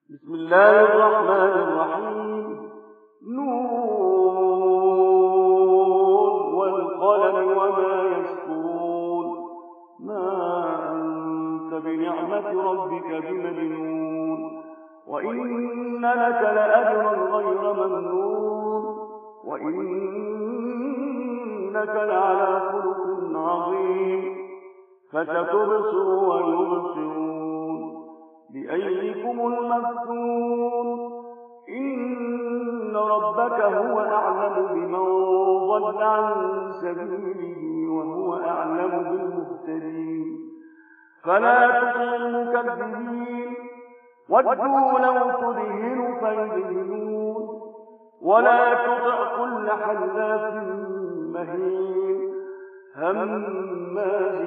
بسم الله الرحمن الرحيم. نون والقلم وما يسطرون. ما أنت بنعمة ربك بمجنون، وإن لك لأجرا غير ممنون، وإنك لعلى خلق عظيم. فستبصر ويبصرون بأيكم المفتون. إن ربك هو أعلم بمن ضل عن سبيله وهو أعلم بالمهتدين. فلا تطع المكذبين، ودوا لو تدهن فيدهنون، ولا تطع كل حلاف مهين هماز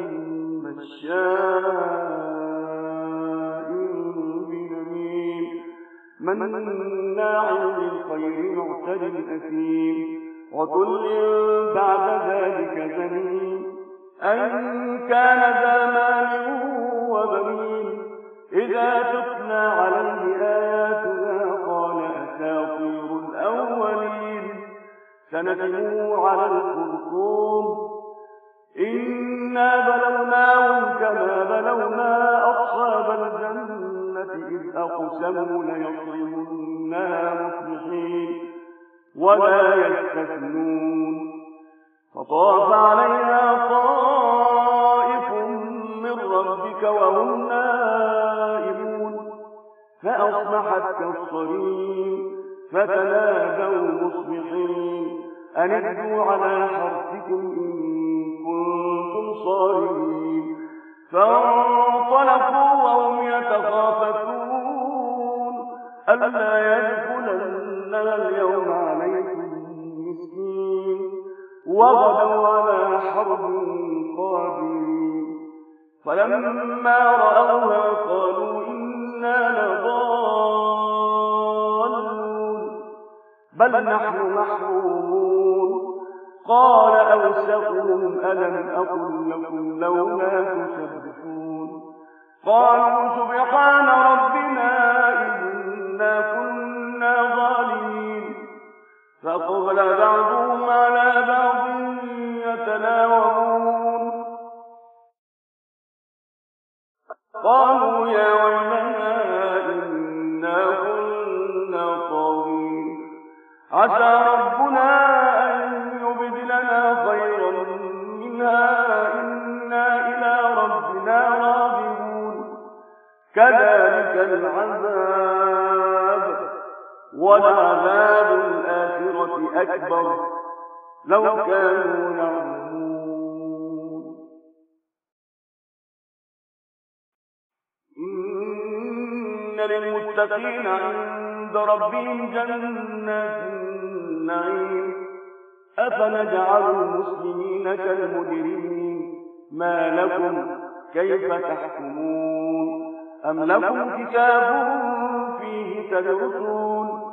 مشاء بنميم مناع للخير معتد أثيم عتل بعد ذلك زنيم أن كان ذا مال وبنين إذا تتلى عليه آياتنا قال أساطير الأولين سنتلو على الخرطوم إنا بلوناهم كما بلونا أصحاب الجنة إذ أقسموا ليصرمنها مصبحين ولا يستثنون. فطاف عليها طائف من ربك وهم نائمون فأصبحت كالصريم فتنادوا مصبحين أن اغدوا على حرثكم إن كنتم صارمين. فانطلقوا وهم يتخافتون ألا يدخلنها اليوم عليكم مسكين وغدوا على حرب قادرين. فلما رأوها قالوا إنا لضالون بل نحن محرومون. قال أوسطهم ألم أقل لكم لولا تسبحون. قالوا سبحان ربنا إنا كنا ظالمين. فأقبل بعضهم على بعض يتلاومون قالوا يا ويلنا إنا كنا طاغين عسى ربنا أن يبدلنا خيرا منها إنا إلى ربنا راغبون. كذلك العذاب ولعذاب الآخرة أكبر لو كانوا يعلمون. إن للمتقين عند ربهم جنات النعيم. أفنجعل المسلمين كالمجرمين ما لكم كيف تحكمون أم لكم كتاب فيه تدرسون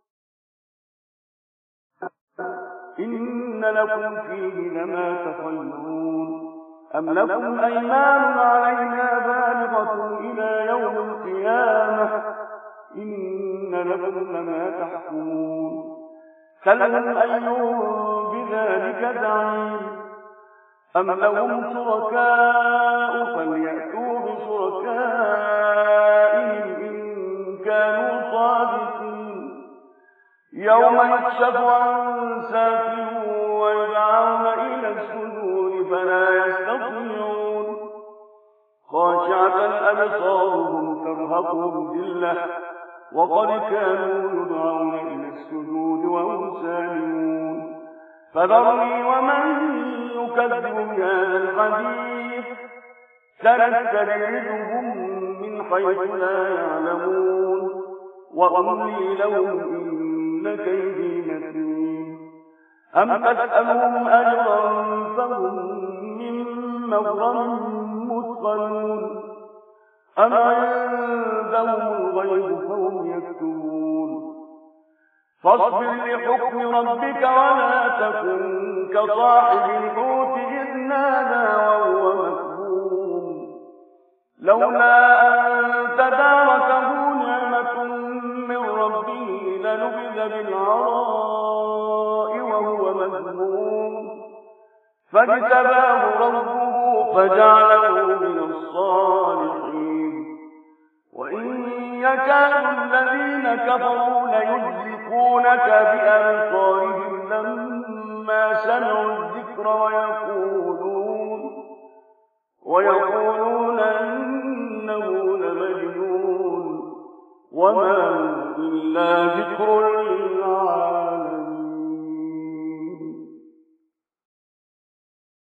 إن لكم فيه لما تخيرون أم لكم أيمان علينا بالغة إلى يوم القيامة إن لكم لما تحكمون. سلهم أيهم بذلك زعيم أم لهم شركاء فليأتوا بشركائهم إن كانوا صادقين. يوم يكشف عن ساق ويدعون إلى السجود فلا يستطيعون خاشعة أبصارهم ترهقهم ذلة وقد كانوا يدعون إلى السجود وهم سالمون. فذرني ومن يكذب بهذا الحديث سنستدرجهم من حيث لا يعلمون وأملي لهم إن كيدي متين. أم تسألهم أجرا فهم من مغرم مثقلون أم عندهم الغيب فهم يكتبون. فاصبر لحكم ربك ولا تكن كصاحب الحوت إذ نادى وهو مكظوم لولا أن تداركه نعمة بالعراء وهو مذموم فاجتباه ربه فجعله من الصالحين وإن يكاد الذين كفروا ليزلقونك بأبصارهم لما سمعوا الذكر ويقولون إنه لمجنون وما هو إلا ذكر للعالمين.